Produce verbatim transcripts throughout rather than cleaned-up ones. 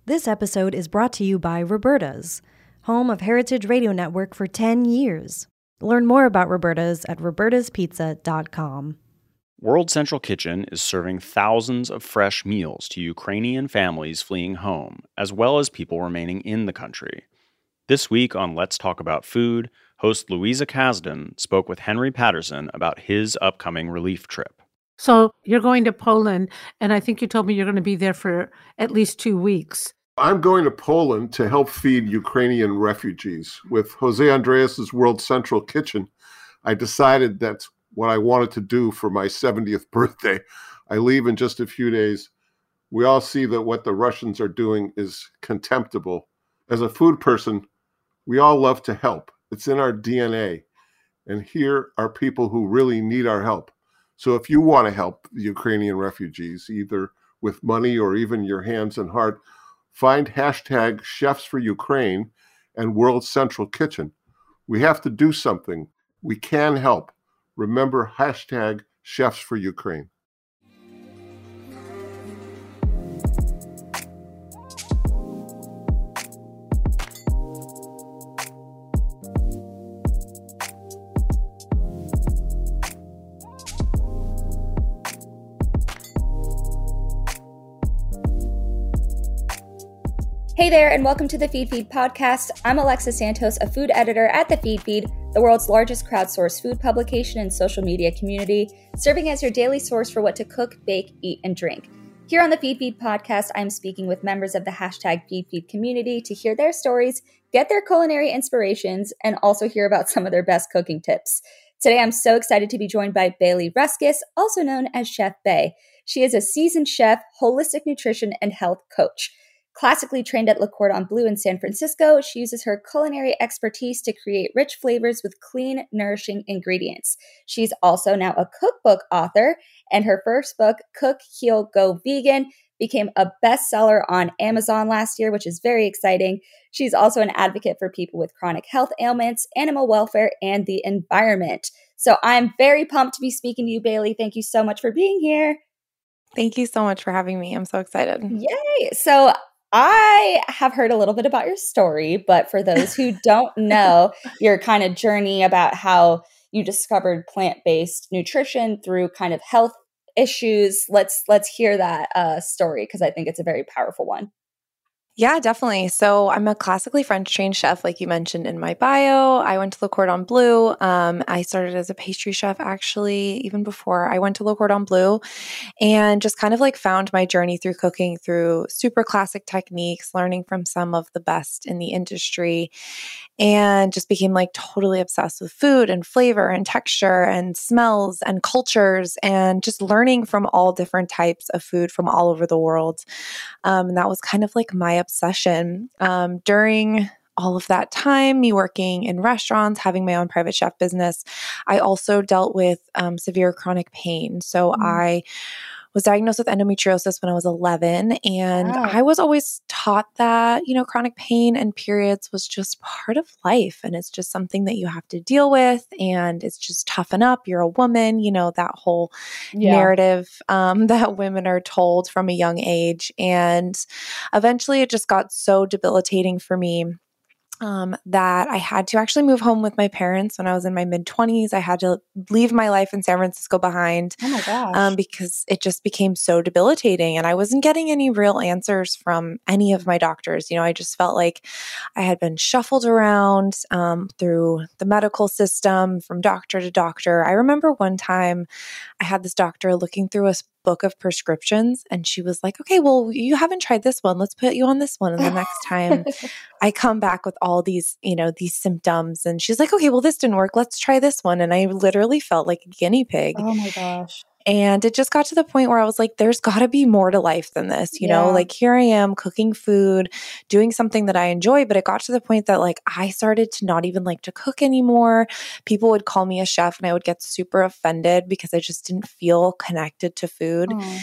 This episode is brought to you by Roberta's, home of Heritage Radio Network for ten years. Learn more about Roberta's at robertas pizza dot com. World Central Kitchen is serving thousands of fresh meals to Ukrainian families fleeing home, as well as people remaining in the country. This week on Let's Talk About Food, host Louisa Kasdan spoke with Henry Patterson about his upcoming relief trip. So you're going to Poland, and I think you told me you're going to be there for at least two weeks. I'm going to Poland to help feed Ukrainian refugees. With Jose Andreas's World Central Kitchen, I decided that's what I wanted to do for my seventieth birthday. I leave in just a few days. We all see that what the Russians are doing is contemptible. As a food person, we all love to help. It's in our D N A. And here are people who really need our help. So if you want to help the Ukrainian refugees, either with money or even your hands and heart, find hashtag Chefs for Ukraine and World Central Kitchen. We have to do something. We can help. Remember hashtag Chefs for Ukraine. Hey there, and welcome to the Feed Feed podcast. I'm Alexa Santos, a food editor at the Feed Feed, the world's largest crowdsourced food publication and social media community, serving as your daily source for what to cook, bake, eat, and drink. Here on the Feed Feed podcast, I'm speaking with members of the hashtag Feed Feed community to hear their stories, get their culinary inspirations, and also hear about some of their best cooking tips. Today, I'm so excited to be joined by Bailey Ruskis, also known as Chef Bay. She is a seasoned chef, holistic nutrition, and health coach. Classically trained at Le Cordon Bleu in San Francisco, she uses her culinary expertise to create rich flavors with clean, nourishing ingredients. She's also now a cookbook author, and her first book, Cook, Heal, Go Vegan, became a bestseller on Amazon last year, which is very exciting. She's also an advocate for people with chronic health ailments, animal welfare, and the environment. So I'm very pumped to be speaking to you, Bailey. Thank you so much for being here. Thank you so much for having me. I'm so excited. Yay! So I have heard a little bit about your story, but for those who don't know your kind of journey about how you discovered plant-based nutrition through kind of health issues, let's let's hear that uh, story because I think it's a very powerful one. Yeah, definitely. So I'm a classically French trained chef, like you mentioned in my bio. I went to Le Cordon Bleu. Um, I started as a pastry chef, actually, even before I went to Le Cordon Bleu, and just kind of like found my journey through cooking through super classic techniques, learning from some of the best in the industry, and just became like totally obsessed with food and flavor and texture and smells and cultures and just learning from all different types of food from all over the world. Um, and that was kind of like my obsession. Um, during all of that time, me working in restaurants, having my own private chef business, I also dealt with um, severe chronic pain. So mm. I was diagnosed with endometriosis when I was eleven. And wow. I was always taught that, you know, chronic pain and periods was just part of life. And it's just something that you have to deal with. And it's just toughen up. You're a woman, you know, that whole yeah. narrative um, that women are told from a young age. And eventually it just got so debilitating for me Um, that I had to actually move home with my parents when I was in my mid-twenties. I had to leave my life in San Francisco behind oh my gosh. Um, because it just became so debilitating. And I wasn't getting any real answers from any of my doctors. You know, I just felt like I had been shuffled around um, through the medical system from doctor to doctor. I remember one time I had this doctor looking through a book of prescriptions and she was like, okay, well, you haven't tried this one. Let's put you on this one. And the next time I come back with all these, you know, these symptoms and she's like, okay, well, this didn't work. Let's try this one. And I literally felt like a guinea pig. Oh my gosh. And it just got to the point where I was like, there's got to be more to life than this. You yeah. know, like here I am cooking food, doing something that I enjoy. But it got to the point that like I started to not even like to cook anymore. People would call me a chef and I would get super offended because I just didn't feel connected to food. Oh.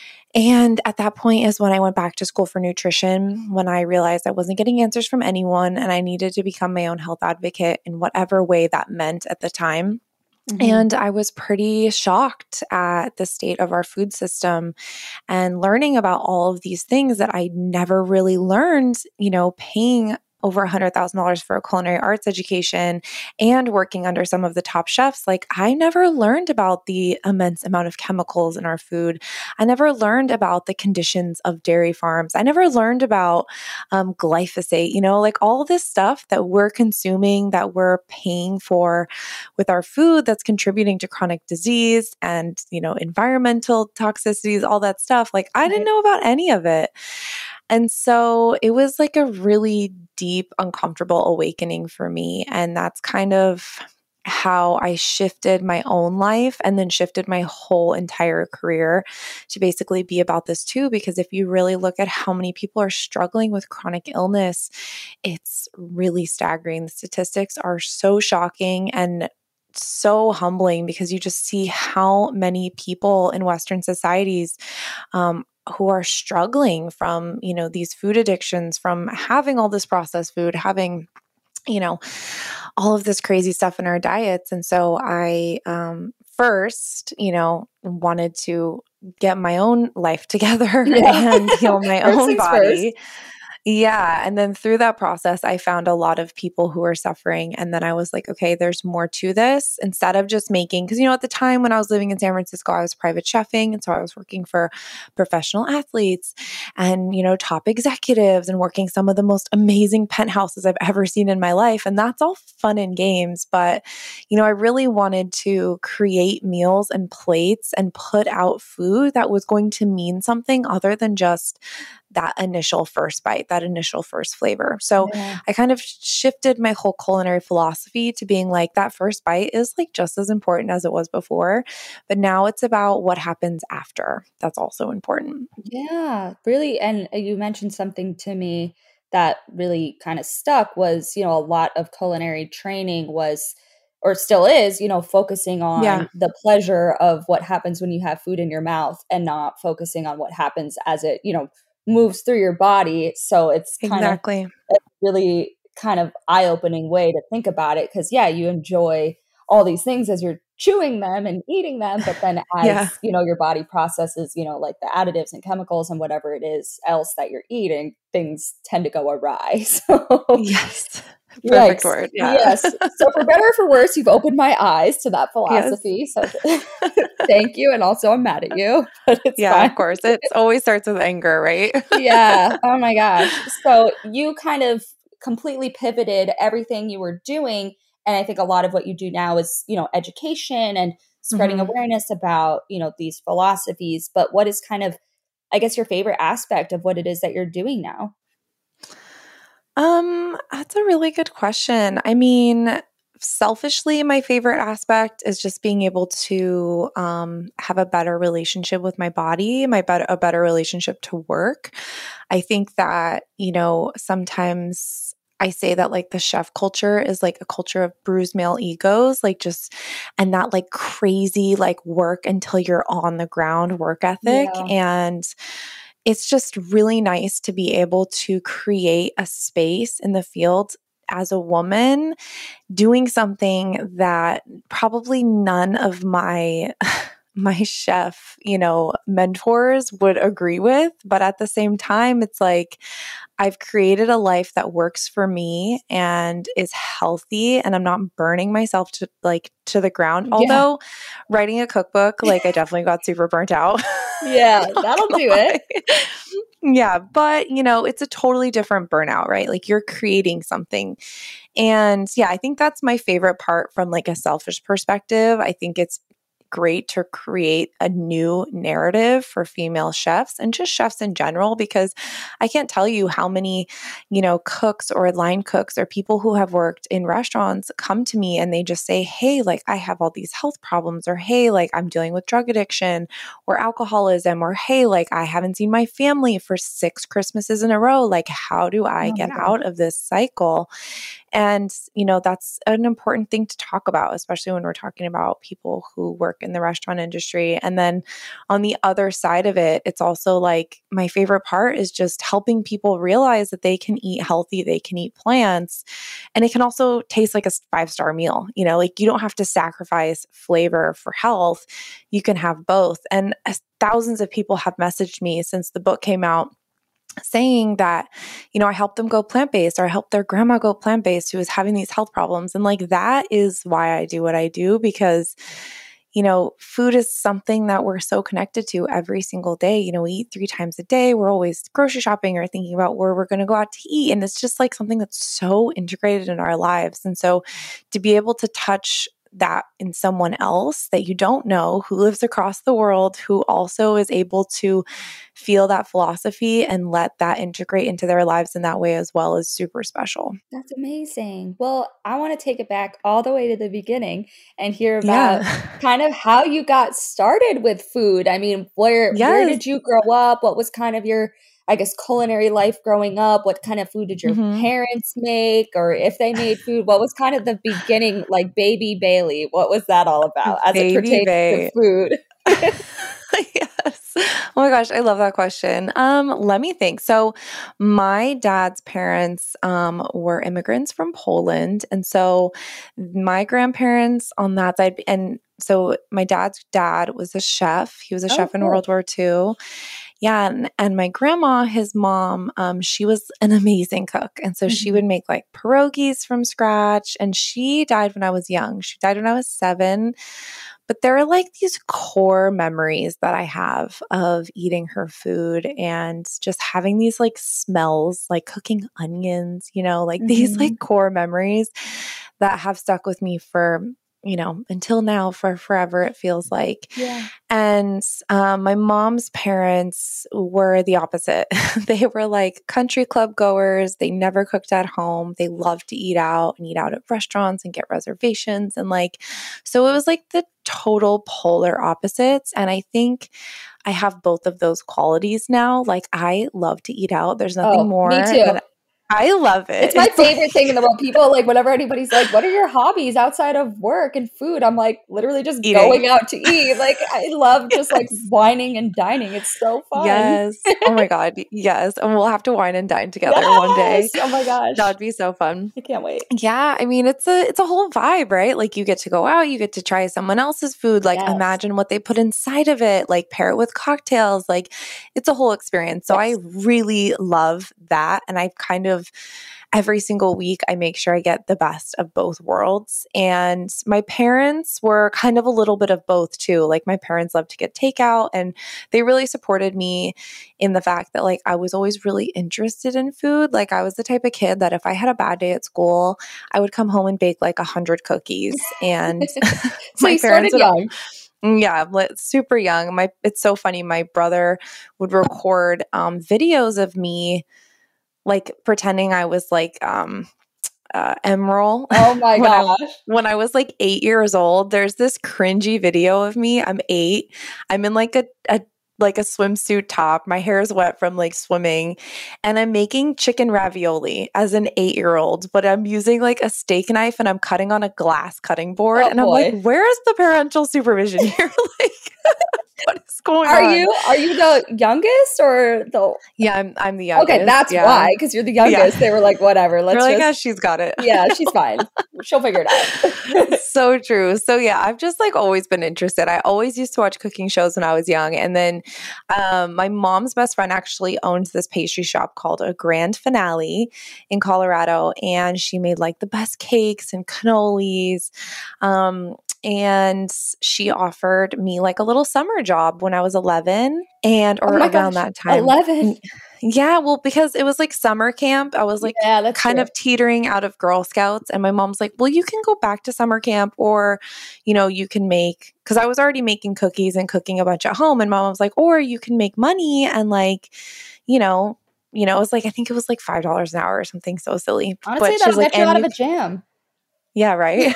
And at that point is when I went back to school for nutrition, when I realized I wasn't getting answers from anyone and I needed to become my own health advocate in whatever way that meant at the time. Mm-hmm. And I was pretty shocked at the state of our food system and learning about all of these things that I never really learned, you know, paying over one hundred thousand dollars for a culinary arts education and working under some of the top chefs. Like, I never learned about the immense amount of chemicals in our food. I never learned about the conditions of dairy farms. I never learned about um, glyphosate, you know, like all this stuff that we're consuming, that we're paying for with our food, that's contributing to chronic disease and, you know, environmental toxicities, all that stuff. Like, I didn't know about any of it. And so it was like a really deep, uncomfortable awakening for me. And that's kind of how I shifted my own life and then shifted my whole entire career to basically be about this too. Because if you really look at how many people are struggling with chronic illness, it's really staggering. The statistics are so shocking and so humbling, because you just see how many people in Western societies um, who are struggling from, you know, these food addictions, from having all this processed food, having, you know, all of this crazy stuff in our diets. And so I, um, first, you know, wanted to get my own life together yeah. and heal my own body. First. Yeah. And then through that process, I found a lot of people who were suffering. And then I was like, okay, there's more to this. Instead of just making, because, you know, at the time when I was living in San Francisco, I was private chefing. And so I was working for professional athletes and, you know, top executives and working some of the most amazing penthouses I've ever seen in my life. And that's all fun and games. But, you know, I really wanted to create meals and plates and put out food that was going to mean something other than just that initial first bite, that initial first flavor. So yeah. I kind of shifted my whole culinary philosophy to being like, that first bite is like just as important as it was before, but now it's about what happens after. That's also important. Yeah, really. And you mentioned something to me that really kind of stuck was, you know, a lot of culinary training was, or still is, you know, focusing on yeah. the pleasure of what happens when you have food in your mouth and not focusing on what happens as it, you know, moves through your body. So it's kind exactly. of a really kind of eye-opening way to think about it. Because yeah, you enjoy all these things as you're chewing them and eating them, but then as yeah. you know, your body processes, you know, like the additives and chemicals and whatever it is else that you're eating, things tend to go awry. So yes. Perfect Yikes. word. Yeah. Yes. So for better or for worse, you've opened my eyes to that philosophy. Yes. So thank you. And also I'm mad at you. But it's yeah, fine. Of course. It always starts with anger, right? yeah. Oh my gosh. So you kind of completely pivoted everything you were doing. And I think a lot of what you do now is, you know, education and spreading mm-hmm. awareness about, you know, these philosophies. But what is kind of, I guess, your favorite aspect of what it is that you're doing now? Um, that's a really good question. I mean, selfishly, my favorite aspect is just being able to um, have a better relationship with my body, my better a better relationship to work. I think that, you know, sometimes I say that like the chef culture is like a culture of bruised male egos, like just, and that like crazy like work until you're on the ground work ethic. Yeah. And it's just really nice to be able to create a space in the field as a woman doing something that probably none of my my chef, you know, mentors would agree with. But at the same time, it's like I've created a life that works for me and is healthy, and I'm not burning myself to like to the ground. Yeah. Although writing a cookbook, like I definitely got super burnt out. Yeah, that'll do it. Yeah, but you know, it's a totally different burnout, right? Like you're creating something. And yeah, I think that's my favorite part from like a selfish perspective. I think it's great to create a new narrative for female chefs and just chefs in general, because I can't tell you how many, you know, cooks or line cooks or people who have worked in restaurants come to me and they just say, hey, like I have all these health problems, or hey, like I'm dealing with drug addiction or alcoholism, or hey, like I haven't seen my family for six Christmases in a row. Like, how do I oh get out of this cycle? And, you know, that's an important thing to talk about, especially when we're talking about people who work in the restaurant industry. And then on the other side of it, it's also like my favorite part is just helping people realize that they can eat healthy, they can eat plants, and it can also taste like a five-star meal. You know, like you don't have to sacrifice flavor for health. You can have both. And thousands of people have messaged me since the book came out saying that, you know, I helped them go plant-based, or I helped their grandma go plant-based who was having these health problems. And like, that is why I do what I do, because, you know, food is something that we're so connected to every single day. You know, we eat three times a day. We're always grocery shopping or thinking about where we're going to go out to eat. And it's just like something that's so integrated in our lives. And so to be able to touch that in someone else that you don't know, who lives across the world, who also is able to feel that philosophy and let that integrate into their lives in that way as well, is super special. That's amazing. Well, I want to take it back all the way to the beginning and hear about yeah. kind of how you got started with food. I mean, where yes. where did you grow up? What was kind of your, I guess, culinary life growing up? What kind of food did your mm-hmm. parents make? Or if they made food, what was kind of the beginning, like Baby Bailey? What was that all about as Baby it pertains Bay. to food? Yes. Oh my gosh, I love that question. Um, let me think. So my dad's parents um, were immigrants from Poland. And so my grandparents on that side, and so my dad's dad was a chef. He was a oh, chef in cool. World War Two. Yeah. And, and my grandma, his mom, um, she was an amazing cook. And so mm-hmm. she would make like pierogies from scratch. And she died when I was young. She died when I was seven. But there are like these core memories that I have of eating her food and just having these like smells, like cooking onions, you know, like mm-hmm. these like core memories that have stuck with me for, you know, until now, for forever, it feels like. Yeah. And um, my mom's parents were the opposite. They were like country club goers. They never cooked at home. They loved to eat out and eat out at restaurants and get reservations. And like, so it was like the total polar opposites. And I think I have both of those qualities now. Like, I love to eat out. There's nothing oh, more. Me too. I love it. It's my favorite thing in the world. People, like, whenever anybody's like, what are your hobbies outside of work and food? I'm like, literally just Eating. going out to eat. Like, I love just yes. like whining and dining. It's so fun. Yes. Oh my God. Yes. And we'll have to wine and dine together yes! one day. Oh my gosh. That would be so fun. I can't wait. Yeah. I mean, it's a, it's a whole vibe, right? Like, you get to go out, you get to try someone else's food. Like, yes. imagine what they put inside of it, like pair it with cocktails. Like, it's a whole experience. So yes. I really love that. And I've kind of, every single week, I make sure I get the best of both worlds. And my parents were kind of a little bit of both too. Like, my parents loved to get takeout, and they really supported me in the fact that like I was always really interested in food. Like, I was the type of kid that if I had a bad day at school, I would come home and bake like a hundred cookies. And so my you parents started young. Would, yeah, super young. My it's so funny. My brother would record um, videos of me, like pretending I was like um, uh, Emerald. Oh my when gosh. I, when I was like eight years old, there's this cringy video of me. I'm eight. I'm in like a, a like a swimsuit top. My hair is wet from like swimming, and I'm making chicken ravioli as an eight-year-old, but I'm using like a steak knife and I'm cutting on a glass cutting board. Oh, and I'm boy. like, where is the parental supervision here? Like, what is going are on? Are you are you the youngest or the? Yeah, I'm I'm the youngest. Okay, that's yeah. why, because you're the youngest. Yeah. They were like, whatever. Let's They're like, just. Yeah, she's got it. Yeah, she's fine. She'll figure it out. So true. So yeah, I've just like always been interested. I always used to watch cooking shows when I was young, and then um, my mom's best friend actually owns this pastry shop called A Grand Finale in Colorado, and she made like the best cakes and cannolis. Um, And she offered me like a little summer job when I was eleven and or oh around gosh, that time. eleven Yeah, well, because it was like summer camp. I was like yeah, that's kind true. of teetering out of Girl Scouts. And my mom's like, well, you can go back to summer camp, or, you know, you can make, because I was already making cookies and cooking a bunch at home. And mom was like, or you can make money and like, you know, you know, it was like, I think it was like five dollars an hour or something so silly. Honestly, but that'll she's like, get you out of you a jam. Yeah, right.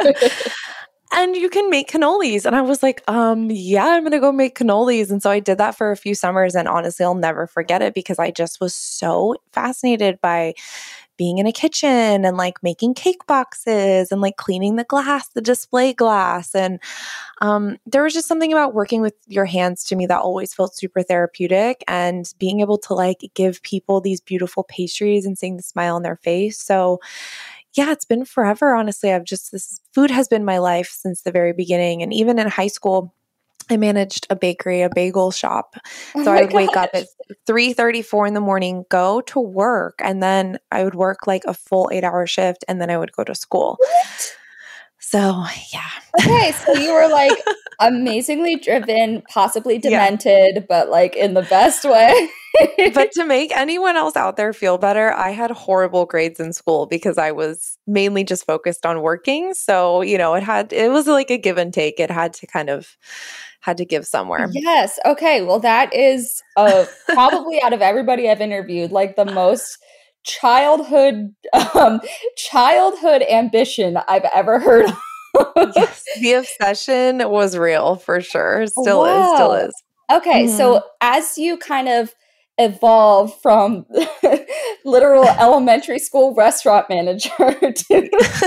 And you can make cannolis. And I was like, um, yeah, I'm going to go make cannolis. And so I did that for a few summers. And honestly, I'll never forget it because I just was so fascinated by being in a kitchen and like making cake boxes and like cleaning the glass, the display glass. And um, there was just something about working with your hands to me that always felt super therapeutic, and being able to like give people these beautiful pastries and seeing the smile on their face. So yeah, it's been forever. Honestly, I've just, this food has been my life since the very beginning. And even in high school, I managed a bakery, a bagel shop. Oh So my I would wake gosh. up at three thirty, four in the morning, go to work, and then I would work like a full eight hour shift, and then I would go to school. What? So yeah. Okay, so you were like amazingly driven, possibly Yeah. demented, but like in the best way. But to make anyone else out there feel better, I had horrible grades in school because I was mainly just focused on working. So, you know, it had, it was like a give and take. It had to kind of, had to give somewhere. Yes. Okay. Well, that is uh, probably out of everybody I've interviewed, like the most childhood, um, childhood ambition I've ever heard of. Yes, the obsession was real for sure. Still Wow. is, still is. Okay. Mhm. So as you kind of evolve from literal elementary school restaurant manager to,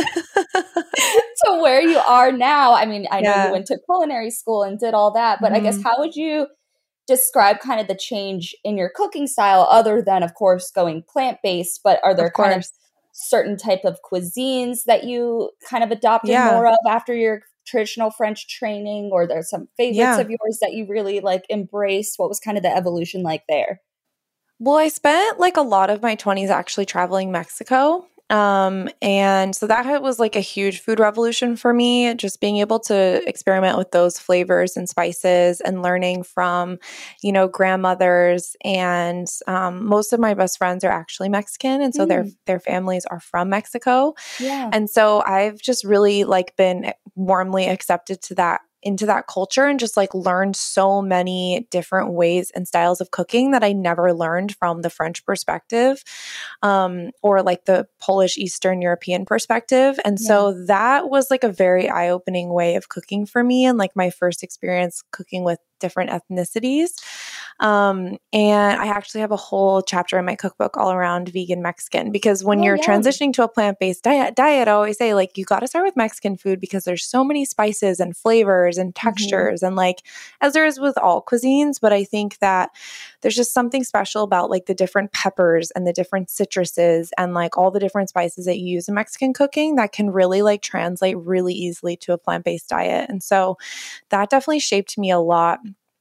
to where you are now, I mean, I know Yeah. you went to culinary school and did all that, but I guess Mhm. how would you describe kind of the change in your cooking style, other than, of course, going plant-based? But are there Of kind of course. certain type of cuisines that you kind of adopted Yeah. more of after your traditional French training, or there's some favorites Yeah. of yours that you really like embraced? What was kind of the evolution like there? Well, I spent like a lot of my twenties actually traveling Mexico. Um, and so that was like a huge food revolution for me, just being able to experiment with those flavors and spices and learning from, you know, grandmothers. And um, most of my best friends are actually Mexican. And so their Mm. their families are from Mexico. Yeah. And so I've just really like been warmly accepted to that into that culture, and just like learned so many different ways and styles of cooking that I never learned from the French perspective, um, or like the Polish Eastern European perspective. And Yeah. so that was like a very eye-opening way of cooking for me, and like my first experience cooking with different ethnicities. Um, and I actually have a whole chapter in my cookbook all around vegan Mexican, because when Oh, you're yum. transitioning to a plant-based diet, diet, I always say like, you got to start with Mexican food because there's so many spices and flavors and textures, and like, as there is with all cuisines. But I think that there's just something special about like the different peppers and the different citruses and like all the different spices that you use in Mexican cooking that can really like translate really easily to a plant-based diet. And so that definitely shaped me a lot.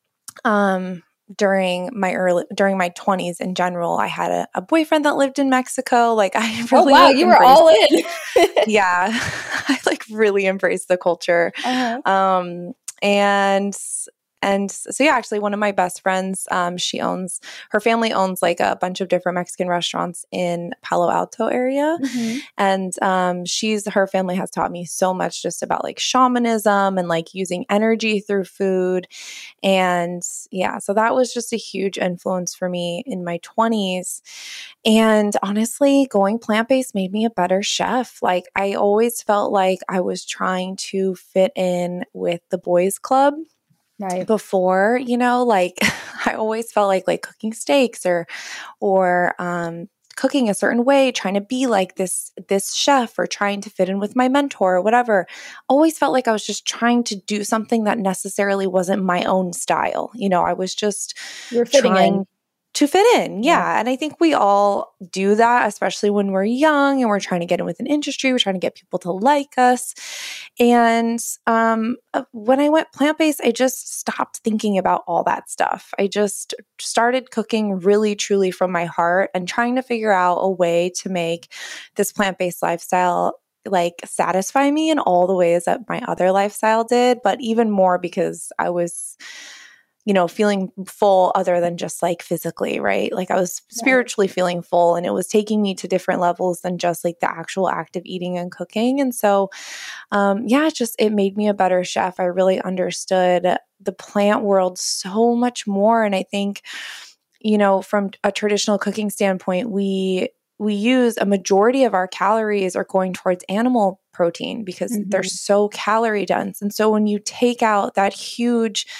Um, during my early, during my twenties in general, I had a, a boyfriend that lived in Mexico. Like I Oh, really, wow. like, You were embraced- all in. yeah, I like really embraced the culture. Uh-huh. Um, and and so yeah, actually one of my best friends, um, she owns, her family owns like a bunch of different Mexican restaurants in Palo Alto area. Mhm. And um, she's, her family has taught me so much just about like shamanism and like using energy through food. And yeah, so that was just a huge influence for me in my twenties. And honestly, going plant-based made me a better chef. Like I always felt like I was trying to fit in with the boys club Right. before, you know, like I always felt like like cooking steaks or or um cooking a certain way, trying to be like this this chef or trying to fit in with my mentor or whatever. Always felt like I was just trying to do something that necessarily wasn't my own style. You know, I was just You were fitting trying in. to fit in. Yeah. Yeah. And I think we all do that, especially when we're young and we're trying to get in with an industry. We're trying to get people to like us. And um, uh, when I went plant-based, I just stopped thinking about all that stuff. I just started cooking really, truly from my heart and trying to figure out a way to make this plant-based lifestyle like satisfy me in all the ways that my other lifestyle did, but even more because I was, you know, feeling full other than just like physically, right? Like I was spiritually feeling full, and it was taking me to different levels than just like the actual act of eating and cooking. And so, um, yeah, it just, it made me a better chef. I really understood the plant world so much more. And I think, you know, from a traditional cooking standpoint, we, we use a majority of our calories are going towards animal protein because Mhm. they're so calorie dense. And so when you take out that huge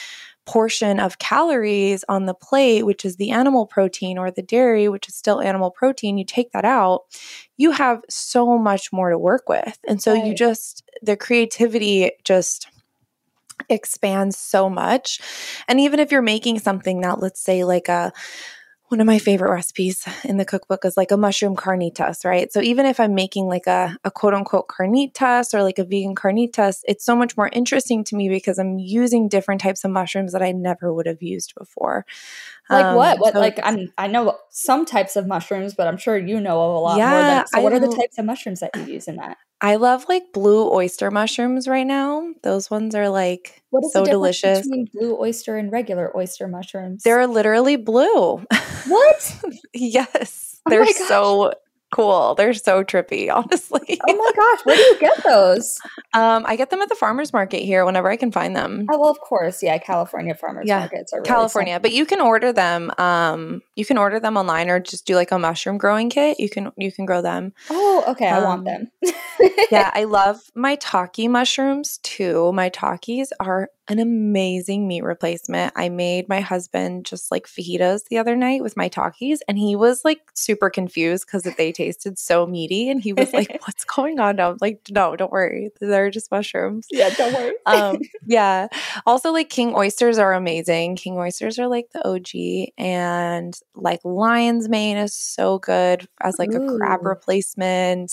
portion of calories on the plate, which is the animal protein, or the dairy, which is still animal protein, you take that out, you have so much more to work with. And so right. you just, the creativity just expands so much. And even if you're making something that, let's say like a, one of my favorite recipes in the cookbook is like a mushroom carnitas, right? So even if I'm making like a, a quote unquote carnitas or like a vegan carnitas, it's so much more interesting to me because I'm using different types of mushrooms that I never would have used before. Like um, what? What so like I'm I know some types of mushrooms, but I'm sure you know a lot yeah, more than so what I, are the types of mushrooms that you use in that? I love like blue oyster mushrooms right now. Those ones are like what is so the difference delicious between blue oyster and regular oyster mushrooms? They're literally blue. What? Yes. Oh They're my gosh. so cool. They're so trippy, honestly. Oh my gosh. Where do you get those? um, I get them at the farmer's market here whenever I can find them. Oh, well, of course. Yeah. California farmers yeah. markets are really California. something. But you can order them. Um, you can order them online or just do like a mushroom growing kit. You can you can grow them. Oh, okay. I um, want them. Yeah, I love maitake mushrooms too. Maitakes are an amazing meat replacement. I made my husband just like fajitas the other night with maitakes, and he was like super confused because they tasted so meaty, and he was like, "What's going on?" I was like, "No, don't worry. They're just mushrooms." Yeah, don't worry. um, yeah. Also, like king oysters are amazing. King oysters are like the O G, and like lion's mane is so good as like Ooh. a crab replacement.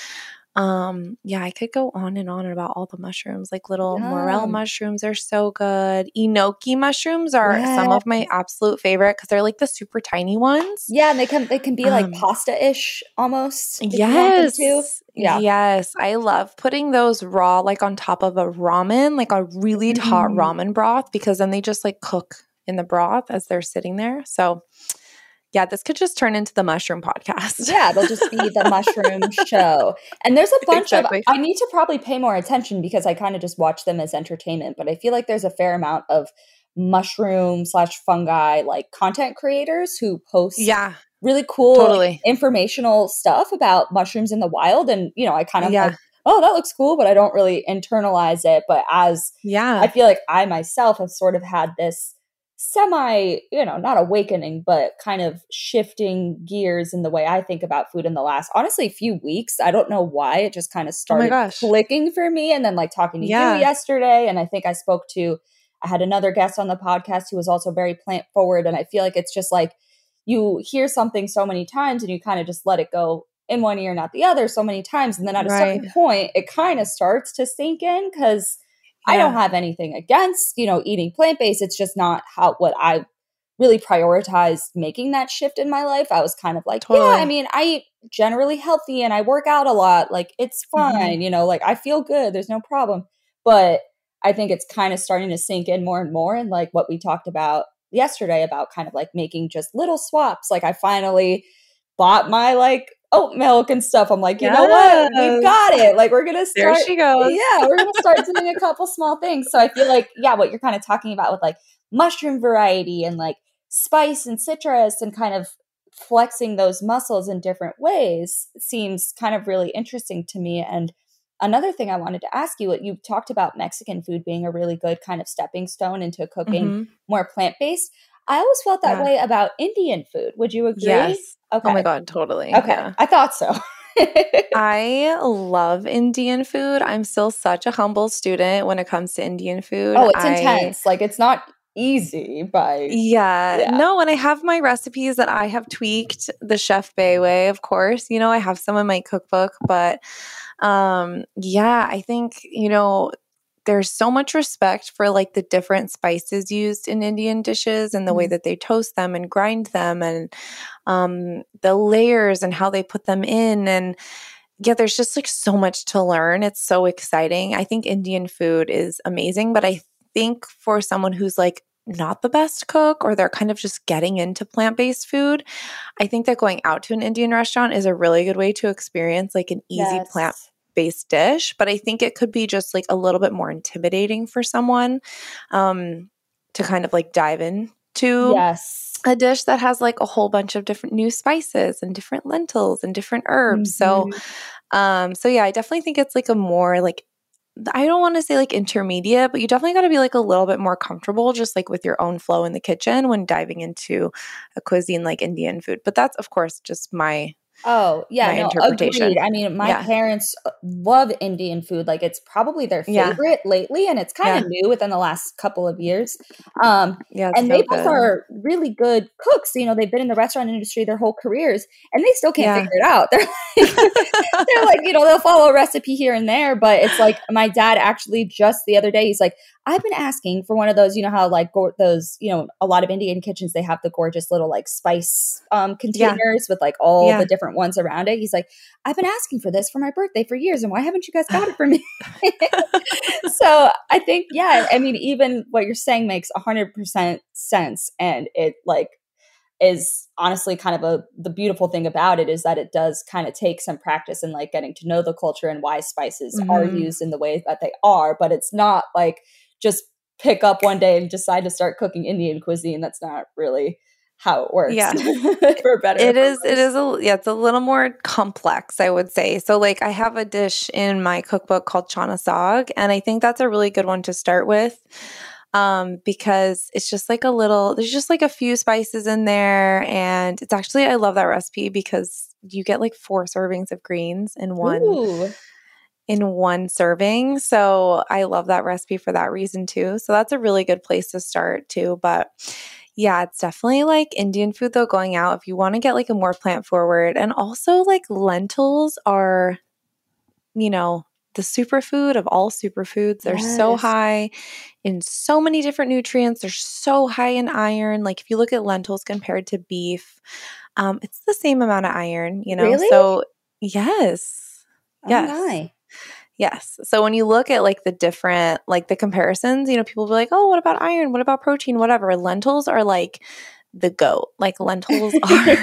Um, yeah, I could go on and on about all the mushrooms. Like little Yum. morel mushrooms are so good. Enoki mushrooms are yes. some of my absolute favorite because they're like the super tiny ones. Yeah, and they can they can be like Um, pasta-ish almost. if you want them Yes. to. Yeah. Yes. I love putting those raw like on top of a ramen, like a really Mm. hot ramen broth, because then they just like cook in the broth as they're sitting there. So yeah, this could just turn into the mushroom podcast. Yeah, it'll just be the mushroom show. And there's a bunch Exactly. of, I need to probably pay more attention because I kind of just watch them as entertainment, but I feel like there's a fair amount of mushroom slash fungi like content creators who post Yeah, really cool totally. like, informational stuff about mushrooms in the wild. And, you know, I kind of Yeah. like, oh, that looks cool, but I don't really internalize it. But as Yeah. I feel like I myself have sort of had this semi, you know, not awakening, but kind of shifting gears in the way I think about food in the last, honestly, few weeks. I don't know why. It just kind of started gosh. clicking for me. And then like talking to Yeah. you yesterday. And I think I spoke to, I had another guest on the podcast who was also very plant forward. And I feel like it's just like you hear something so many times and you kind of just let it go in one ear, not the other so many times. And then at a Right. certain point, it kind of starts to sink in because I don't Yeah. have anything against, you know, eating plant-based. It's just not how what I really prioritized making that shift in my life. I was kind of like, Totally. yeah, I mean, I eat generally healthy and I work out a lot. Like, it's fine, Mhm. you know, like I feel good. There's no problem. But I think it's kind of starting to sink in more and more. And like what we talked about yesterday about kind of like making just little swaps. Like I finally bought my like oat milk and stuff. I'm like, you know what? We've Yes. got it. Like we're going to There start. she goes. Yeah, we're going to start doing a couple small things. So I feel like, yeah, what you're kind of talking about with like mushroom variety and like spice and citrus and kind of flexing those muscles in different ways seems kind of really interesting to me. And another thing I wanted to ask you, what you talked about Mexican food being a really good kind of stepping stone into cooking Mhm. more plant-based. I always felt that Yeah. way about Indian food. Would you agree? Yes. Okay. Oh my God, totally. Okay. Yeah. I thought so. I love Indian food. I'm still such a humble student when it comes to Indian food. Oh, it's I, intense. Like it's not easy by Yeah. Yeah. No, and I have my recipes that I have tweaked the Chef Bay way, of course. You know, I have some in my cookbook, but um yeah, I think, you know, there's so much respect for like the different spices used in Indian dishes and the way Mhm. that they toast them and grind them and um the layers and how they put them in. And yeah, there's just like so much to learn. It's so exciting. I think Indian food is amazing, but I think for someone who's like not the best cook or they're kind of just getting into plant-based food, I think that going out to an Indian restaurant is a really good way to experience like an easy Yes. plant-based dish. But I think it could be just like a little bit more intimidating for someone um, to kind of like dive into Yes. a dish that has like a whole bunch of different new spices and different lentils and different herbs. So Mhm. um so yeah, I definitely think it's like a more like I don't want to say like intermediate, but you definitely got to be like a little bit more comfortable just like with your own flow in the kitchen when diving into a cuisine like Indian food. But that's, of course, just my Oh, yeah, my no, interpretation. agreed. I mean, my Yeah. parents love Indian food. Like, it's probably their Yeah. favorite lately, and it's kind Yeah. of new within the last couple of years. Um, Yeah, it's and so they both good. are really good cooks. You know, they've been in the restaurant industry their whole careers, and they still can't Yeah. figure it out. They're like, they're like, you know, they'll follow a recipe here and there, but it's like my dad actually just the other day, he's like, I've been asking for one of those, you know, how like go- those, you know, a lot of Indian kitchens, they have the gorgeous little like spice um, containers with like all Yeah. the different ones around it. He's like, I've been asking for this for my birthday for years, and why haven't you guys got it for me? So I think, yeah, I mean, even what you're saying makes one hundred percent sense. And it like is honestly kind of a, the beautiful thing about it is that it does kind of take some practice in like getting to know the culture and why spices Mhm. are used in the way that they are, but it's not like just pick up one day and decide to start cooking Indian cuisine. That's not really how it works. Yeah. For better. It or is, it worse. is, a, yeah, it's a little more complex, I would say. So like I have a dish in my cookbook called Chana Saag, and I think that's a really good one to start with. Um, because it's just like a little, there's just like a few spices in there. And it's actually, I love that recipe because you get like four servings of greens in one, Ooh. in one serving. So I love that recipe for that reason too. So that's a really good place to start too. But yeah, it's definitely like Indian food though, going out if you want to get like a more plant forward. And also like lentils are, you know, the superfood of all superfoods. They're so Yes. high in so many different nutrients. They're so high in iron. Like if you look at lentils compared to beef, um, it's the same amount of iron, you know? Really? So yes. Oh Yes. my. Yes. So when you look at like the different, like the comparisons, you know, people will be like, oh, what about iron? What about protein? Whatever. Lentils are like the goat. Like lentils are,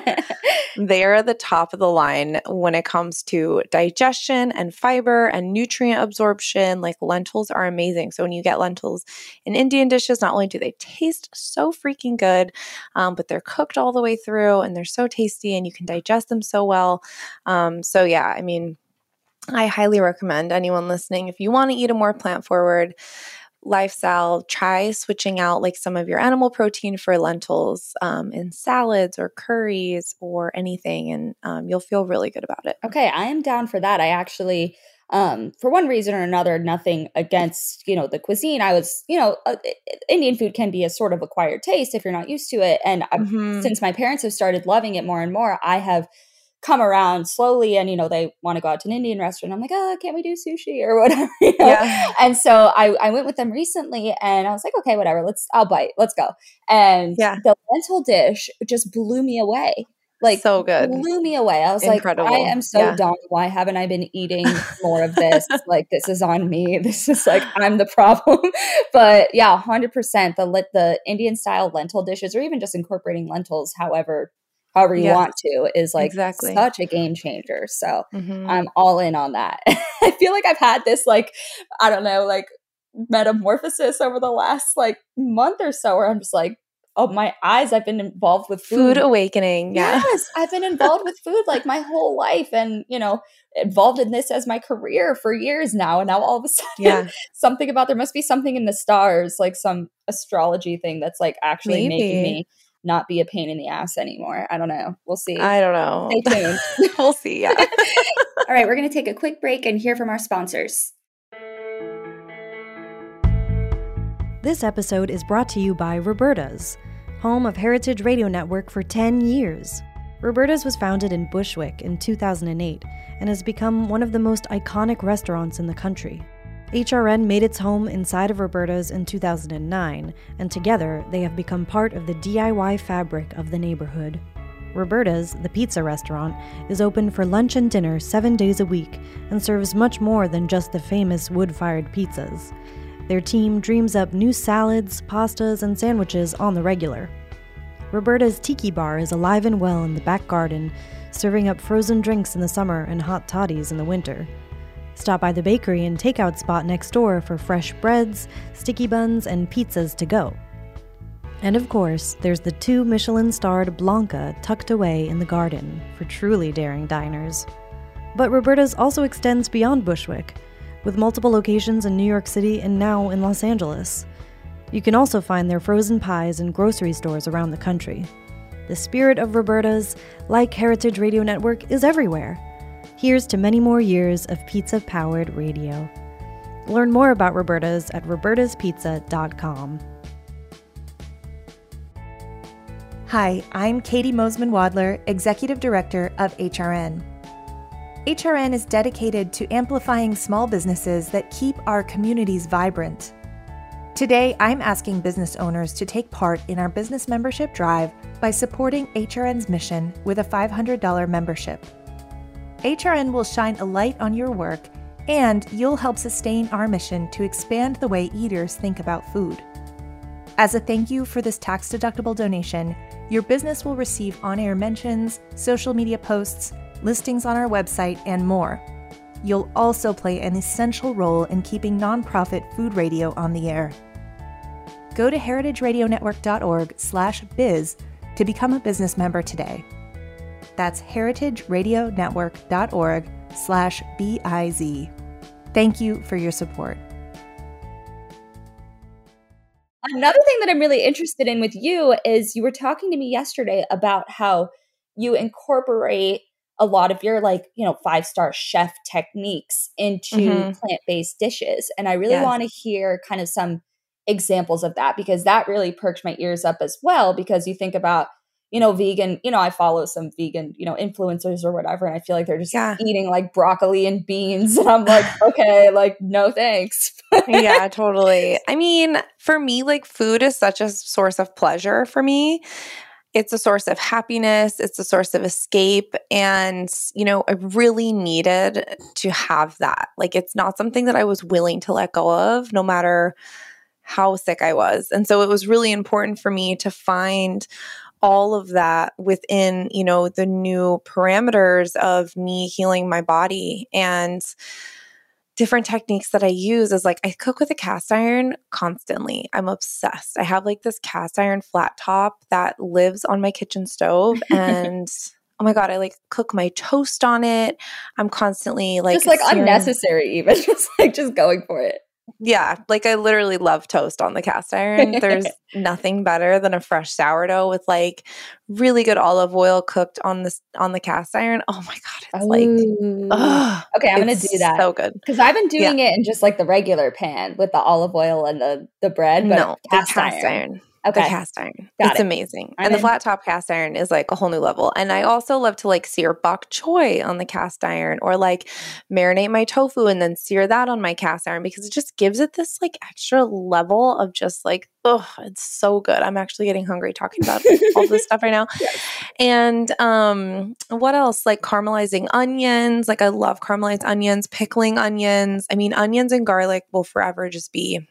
they are the top of the line when it comes to digestion and fiber and nutrient absorption. Like lentils are amazing. So when you get lentils in Indian dishes, not only do they taste so freaking good, um, but they're cooked all the way through and they're so tasty and you can digest them so well. Um, so yeah, I mean, I highly recommend anyone listening, if you want to eat a more plant forward lifestyle, try switching out like some of your animal protein for lentils um, in salads or curries or anything, and um, you'll feel really good about it. Okay, I am down for that. I actually, um, for one reason or another, nothing against, you know, the cuisine. I was, you know, uh, Indian food can be a sort of acquired taste if you're not used to it. And I've- Mhm. since my parents have started loving it more and more, I have come around slowly, and, you know, they want to go out to an Indian restaurant. I'm like, oh, can't we do sushi or whatever? You know? Yeah. And so I, I went with them recently, and I was like, okay, whatever, let's, I'll bite, let's go. And Yeah. the lentil dish just blew me away. Like, So good. blew me away. I was Incredible. like, I am so Yeah. dumb. Why haven't I been eating more of this? Like, this is on me. This is like, I'm the problem. But yeah, one hundred percent the lit the Indian style lentil dishes, or even just incorporating lentils, however, however you Yes. want to, is like Exactly. such a game changer. So Mhm. I'm all in on that. I feel like I've had this like, I don't know, like metamorphosis over the last like month or so, where I'm just like, oh, my eyes, I've been involved with Food food. awakening. Yeah. Yes, I've been involved with food like my whole life, and, you know, involved in this as my career for years now. And now all of a sudden, Yeah. something about, there must be something in the stars, like some astrology thing that's like actually making Maybe. me not be a pain in the ass anymore. I don't know. We'll see. I don't know. Stay tuned. We'll see. Yeah. All right, we're going to take a quick break and hear from our sponsors. This episode is brought to you by Roberta's, home of Heritage Radio Network for ten years. Roberta's was founded in Bushwick in two thousand eight and has become one of the most iconic restaurants in the country. H R N made its home inside of Roberta's in two thousand nine, and together they have become part of the D I Y fabric of the neighborhood. Roberta's, the pizza restaurant, is open for lunch and dinner seven days a week and serves much more than just the famous wood-fired pizzas. Their team dreams up new salads, pastas, and sandwiches on the regular. Roberta's Tiki Bar is alive and well in the back garden, serving up frozen drinks in the summer and hot toddies in the winter. Stop by the bakery and takeout spot next door for fresh breads, sticky buns, and pizzas to go. And of course, there's the two Michelin-starred Blanca tucked away in the garden for truly daring diners. But Roberta's also extends beyond Bushwick. with multiple locations in New York City and now in Los Angeles. You can also find their frozen pies in grocery stores around the country. The spirit of Roberta's, like Heritage Radio Network, is everywhere. Here's to many more years of pizza-powered radio. Learn more about Roberta's at robertas pizza dot com. Hi, I'm Katie Mosman-Wadler, Executive Director of H R N. H R N is dedicated to amplifying small businesses that keep our communities vibrant. Today, I'm asking business owners to take part in our business membership drive by supporting H R N's mission with a five hundred dollars membership. H R N will shine a light on your work, and you'll help sustain our mission to expand the way eaters think about food. As a thank you for this tax-deductible donation, your business will receive on-air mentions, social media posts, listings on our website, and more. You'll also play an essential role in keeping nonprofit food radio on the air. Go to heritage radio network dot org slash biz to become a business member today. That's heritage radio network dot org slash B I Z. Thank you for your support. Another thing that I'm really interested in with you is you were talking to me yesterday about how you incorporate a lot of your like, you know, five-star chef techniques into Mm-hmm. plant-based dishes. And I really Yes. want to hear kind of some examples of that, because that really perked my ears up as well, because you think about, you know, vegan, you know, I follow some vegan, you know, influencers or whatever, and I feel like they're just Yeah. eating like broccoli and beans. And I'm like, okay, like, no thanks. Yeah, totally. I mean, for me, like food is such a source of pleasure for me. It's a source of happiness. It's a source of escape. And, you know, I really needed to have that. Like, it's not something that I was willing to let go of, no matter how sick I was. And so it was really important for me to find all of that within, you know, the new parameters of me healing my body. And different techniques that I use is like I cook with a cast iron constantly. I'm obsessed. I have like this cast iron flat top that lives on my kitchen stove, and oh my God, I like cook my toast on it. I'm constantly like just like searing- unnecessary, even just like just going for it. Yeah, like I literally love toast on the cast iron. There's nothing better than a fresh sourdough with like really good olive oil cooked on this on the cast iron. Oh my God, it's like Ooh. ugh, Okay, I'm gonna it's do that. so good. Because I've been doing it in just like the regular pan with the olive oil and the, the bread, but No, cast, the cast iron. iron. Okay. The cast iron. Got it's it. amazing. I'm and the in. flat top cast iron is like a whole new level. And I also love to like sear bok choy on the cast iron, or like marinate my tofu and then sear that on my cast iron, because it just gives it this like extra level of just like, oh, it's so good. I'm actually getting hungry talking about all this stuff right now. And um, what else? Like caramelizing onions. Like I love caramelized onions, pickling onions. I mean, onions and garlic will forever just be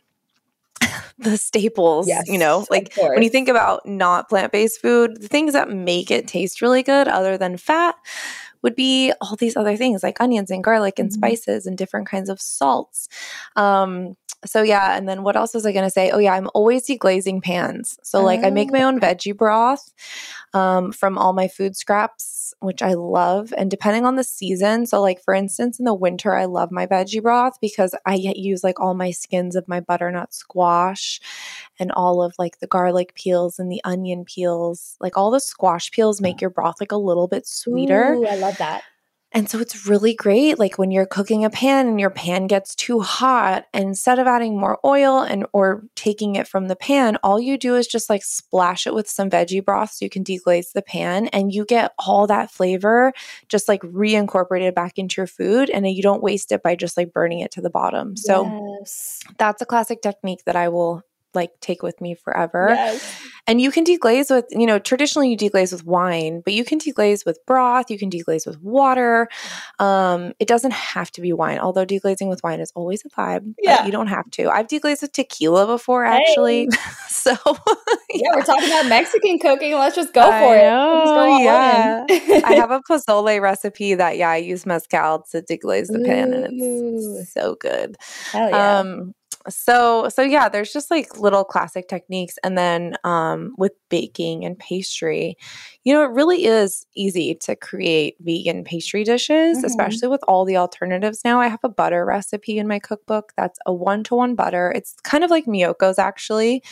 the staples, Yes, you know, of like course. when you think about not plant-based food, the things that make it taste really good other than fat would be all these other things like onions and garlic and Mhm. spices and different kinds of salts. Um, so yeah. And then what else was I going to say? Oh yeah, I'm always deglazing pans. So like I make my own veggie broth um, from all my food scraps, which I love. And depending on the season, so like for instance, in the winter, I love my veggie broth because I use like all my skins of my butternut squash and all of like the garlic peels and the onion peels. Like all the squash peels make your broth like a little bit sweeter. Ooh, I love that. And so it's really great, like when you're cooking a pan and your pan gets too hot, and instead of adding more oil and or taking it from the pan, all you do is just like splash it with some veggie broth so you can deglaze the pan, and you get all that flavor just like reincorporated back into your food, and you don't waste it by just like burning it to the bottom. So yes. that's a classic technique that I will like take with me forever. Yes. And you can deglaze with, you know, traditionally you deglaze with wine, but you can deglaze with broth, you can deglaze with water. Um, it doesn't have to be wine, although deglazing with wine is always a vibe. Yeah. But you don't have to. I've deglazed with tequila before, actually. Hey. So Yeah, we're talking about Mexican cooking. Let's just go I for it. know, Let's go all yeah. in. I have a pozole recipe that, yeah, I use mezcal to deglaze the pan, and Ooh. it's so good. Hell yeah. Um, So, so yeah, there's just like little classic techniques. And then um, with baking and pastry, you know, it really is easy to create vegan pastry dishes, Mhm. especially with all the alternatives now. I have a butter recipe in my cookbook that's a one-to-one butter. It's kind of like Miyoko's actually,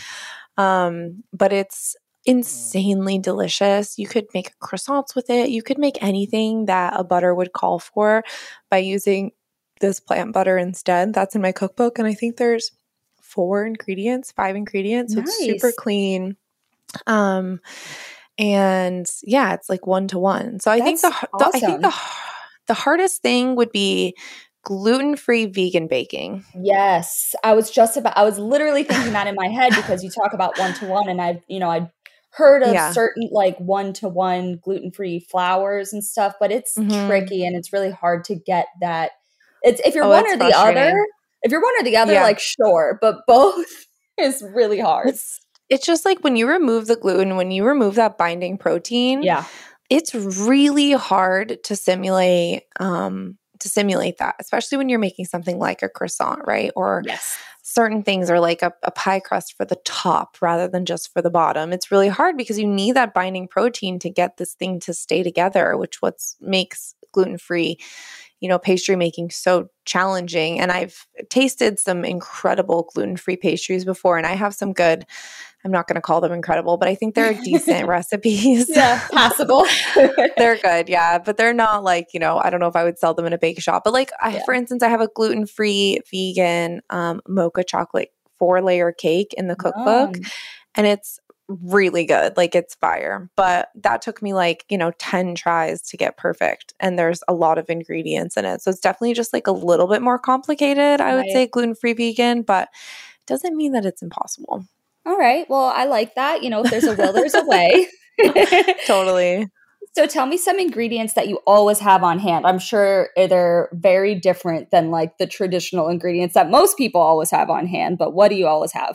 um, but it's insanely delicious. You could make croissants with it. You could make anything that a butter would call for by using this plant butter instead. That's in my cookbook. And I think there's four ingredients, five ingredients. So it's super Nice. clean. Um, and yeah, it's like one to one. So I think the, That's the I think the awesome. the hardest thing would be gluten-free vegan baking. Yes, I was just about, I was literally thinking that in my head because you talk about one to one, and I've, you know, I've heard of Yeah. certain like one to one gluten-free flours and stuff, but it's Mhm. tricky and it's really hard to get that. It's if you're Oh, one it's or the other, frustrating. if you're one or the other, Yeah. like sure, but both is really hard. It's it's just like when you remove the gluten, when you remove that binding protein, Yeah. it's really hard to simulate um to simulate that, especially when you're making something like a croissant, right? Or Yes. certain things are like a, a pie crust for the top rather than just for the bottom. It's really hard because you need that binding protein to get this thing to stay together, which what makes gluten-free, you know, pastry making so challenging. And I've tasted some incredible gluten-free pastries before, and I have some good, I'm not going to call them incredible, but I think they're decent recipes. Yeah, passable. They're good, yeah, but they're not like, you know, I don't know if I would sell them in a bake shop, but like, I, Yeah. for instance, I have a gluten-free vegan um, mocha chocolate four-layer cake in the cookbook, Yum. and it's really good. Like, it's fire. But that took me like, you know, ten tries to get perfect, and there's a lot of ingredients in it. So it's definitely just like a little bit more complicated, I would Right. say, gluten-free vegan, but it doesn't mean that it's impossible. All right. Well, I like that. You know, if there's a will, there's a way. Totally. So tell me some ingredients that you always have on hand. I'm sure they're very different than like the traditional ingredients that most people always have on hand, but what do you always have?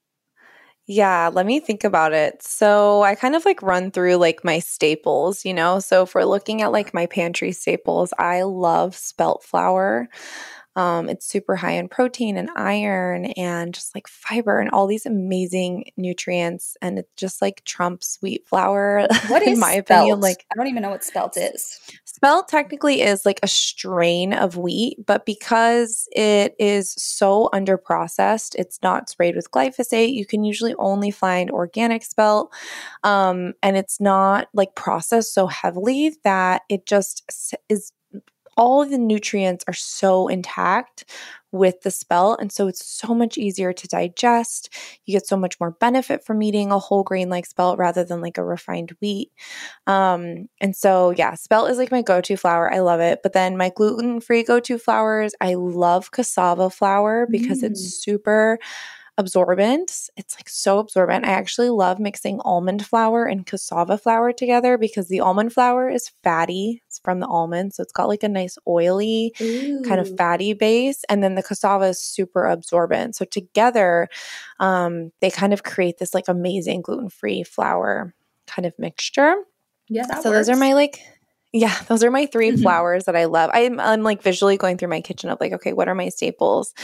Yeah, let me think about it. So I kind of like run through like my staples, you know? So if we're looking at like my pantry staples, I love spelt flour. Um, it's super high in protein and iron and just like fiber and all these amazing nutrients. And it just like trumps wheat flour, What in is my spelt? opinion. Like, I don't even know what spelt is. spelt technically is like a strain of wheat, but because it is so underprocessed, it's not sprayed with glyphosate. You can usually only find organic spelt, um, and it's not like processed so heavily that it just s- is. All of the nutrients are so intact with the spelt, and so it's so much easier to digest. You get so much more benefit from eating a whole grain like spelt rather than like a refined wheat. Um, and so, yeah, spelt is like my go-to flour. I love it. But then my gluten-free go-to flours, I love cassava flour because Mm. it's super absorbent. It's like so absorbent. I actually love mixing almond flour and cassava flour together because the almond flour is fatty. It's from the almond. So it's got like a nice oily kind of Ooh. fatty base. And then the cassava is super absorbent. So together, um, they kind of create this like amazing gluten-free flour kind of mixture. Yeah, that So works. those are my like, yeah, those are my three flours that I love. I'm, I'm like visually going through my kitchen of like, okay, what are my staples?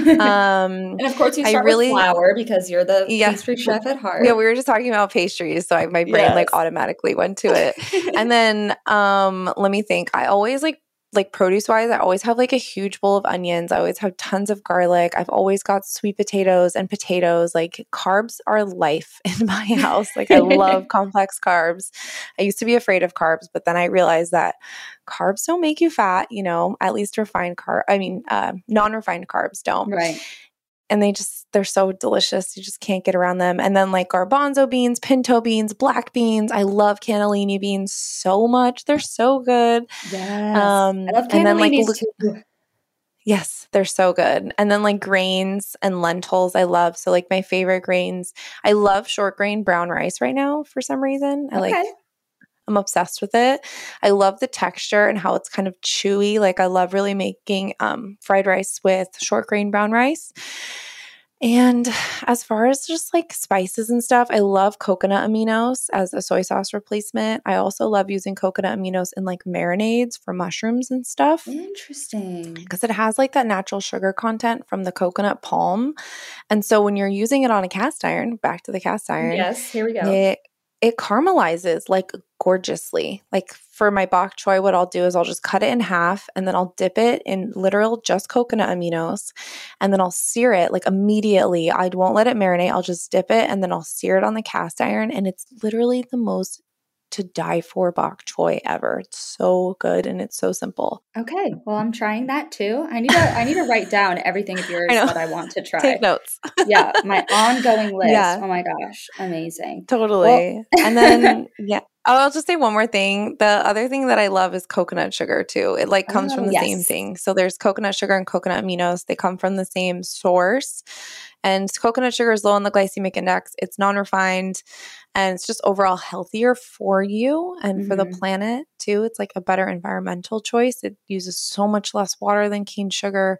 Um, And of course, you I start really, with flour because you're the yeah, pastry chef at heart. yeah, we were just talking about pastries, so I, my brain like Yes. automatically went to it. And then, um, let me think. I always like like produce wise, I always have like a huge bowl of onions. I always have tons of garlic. I've always got sweet potatoes and potatoes. Like carbs are life in my house. Like I love complex carbs. I used to be afraid of carbs, but then I realized that carbs don't make you fat, you know, at least refined carb. I mean, uh, non-refined carbs don't. Right. And they just, they're so delicious. You just can't get around them. And then like garbanzo beans, pinto beans, black beans. I love cannellini beans so much. They're so good. Yes. Um, I love and then like, cannellinis look- too. yes, they're so good. And then like grains and lentils, I love. So like my favorite grains, I love short grain brown rice right now for some reason. I like, Okay. I'm obsessed with it. I love the texture and how it's kind of chewy. Like I love really making um, fried rice with short grain brown rice. And as far as just like spices and stuff, I love coconut aminos as a soy sauce replacement. I also love using coconut aminos in like marinades for mushrooms and stuff. Interesting. Because it has like that natural sugar content from the coconut palm. And so when you're using it on a cast iron, back to the cast iron. Yes, here we go. It, it caramelizes like gorgeously. Like for my bok choy, what I'll do is I'll just cut it in half and then I'll dip it in literal just coconut aminos and then I'll sear it like immediately. I won't let it marinate. I'll just dip it and then I'll sear it on the cast iron. And it's literally the most to die for bok choy ever. It's so good and it's so simple. Okay, well, I'm trying that too. I need to I need to write down everything of yours I that I want to try. Take notes. Yeah, my ongoing list. Yeah. Oh my gosh, amazing. Totally. Well- and then yeah. Oh, I'll just say one more thing. The other thing that I love is coconut sugar too. It like comes Oh, from the yes. same thing. So there's coconut sugar and coconut aminos. They come from the same source. And coconut sugar is low on the glycemic index. It's non-refined and it's just overall healthier for you and for the Mhm. planet too. It's like a better environmental choice. It uses so much less water than cane sugar.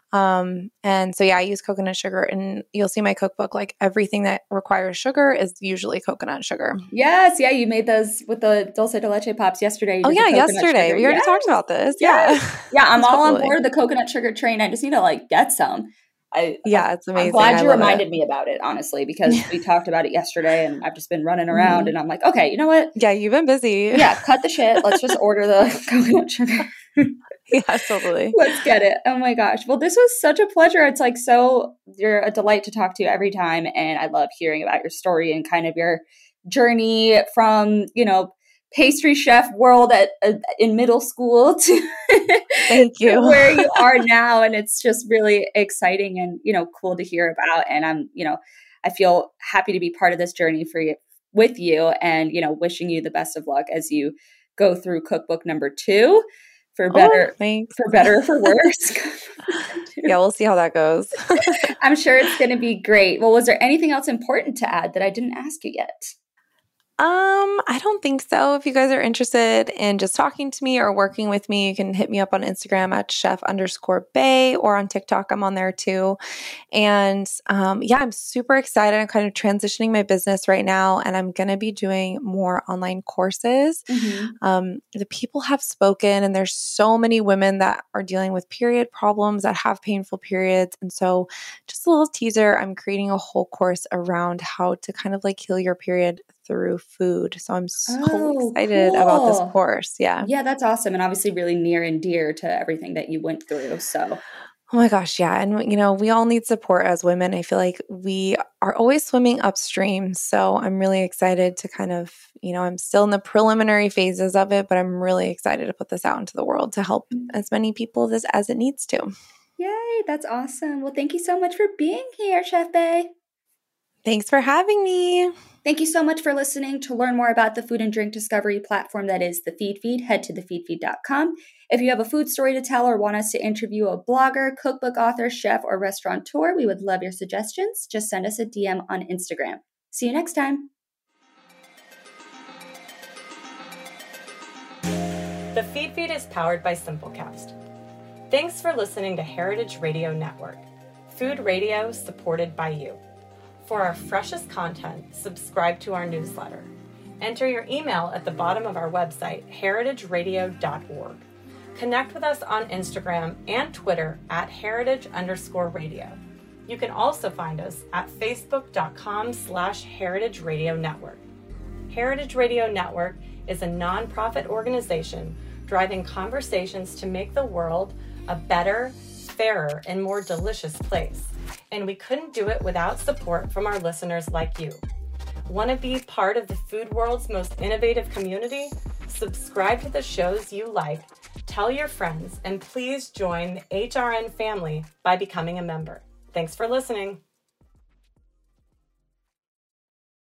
Um, and so, yeah, I use coconut sugar and you'll see my cookbook, like everything that requires sugar is usually coconut sugar. Yes, yeah, you made those with the dulce de leche pops yesterday. You Oh did the yeah, coconut yesterday. sugar. We already Yes. talked about this. Yes. Yeah. Yeah, I'm all on Totally. board the coconut sugar train. I just need to like get some. I Yeah, it's amazing. I'm glad I you love reminded it. me about it, honestly, because we talked about it yesterday and I've just been running around and I'm like, okay, you know what? Yeah, you've been busy. Yeah, cut the shit. Let's just order the coconut sugar. Yeah, totally. Let's get it. Oh my gosh. Well, this was such a pleasure. It's like so, you're a delight to talk to every time. And I love hearing about your story and kind of your journey from, you know, pastry chef world at uh, in middle school to, Thank you. to where you are now. And it's just really exciting and, you know, cool to hear about. And I'm, you know, I feel happy to be part of this journey for you with you and, you know, wishing you the best of luck as you go through cookbook number two. For better, Oh, thanks. for better, or for worse. Yeah, we'll see how that goes. I'm sure it's going to be great. Well, was there anything else important to add that I didn't ask you yet? Um, I don't think so. If you guys are interested in just talking to me or working with me, you can hit me up on Instagram at chef underscore bay or on TikTok. I'm on there too. And um, yeah, I'm super excited. I'm kind of transitioning my business right now, and I'm going to be doing more online courses. Mm-hmm. Um, the people have spoken, and there's so many women that are dealing with period problems, that have painful periods. And so just a little teaser, I'm creating a whole course around how to kind of like heal your period through food. So I'm so Oh, excited about cool. this course. Yeah. Yeah, that's awesome. And obviously really near and dear to everything that you went through. So Oh my gosh, yeah. And, you know, we all need support as women. I feel like we are always swimming upstream. So I'm really excited to kind of, you know, I'm still in the preliminary phases of it, but I'm really excited to put this out into the world to help as many people as, as it needs to. yay, that's awesome. Well, thank you so much for being here, Chef Bay. Thanks for having me. Thank you so much for listening. To learn more about the food and drink discovery platform that is the Feed Feed, head to the feed feed dot com. If you have a food story to tell or want us to interview a blogger, cookbook author, chef, or restaurateur, we would love your suggestions. Just send us a D M on Instagram. See you next time. The Feed Feed is powered by Simplecast. Thanks for listening to Heritage Radio Network, food radio supported by you. For our freshest content, subscribe to our newsletter. Enter your email at the bottom of our website, heritage radio dot org. Connect with us on Instagram and Twitter at heritage underscore radio. You can also find us at facebook.com slash heritage radio network. Heritage Radio Network is a nonprofit organization driving conversations to make the world a better, fairer, and more delicious place. And we couldn't do it without support from our listeners like you. Want to be part of the food world's most innovative community? Subscribe to the shows you like, tell your friends, and please join the H R N family by becoming a member. Thanks for listening.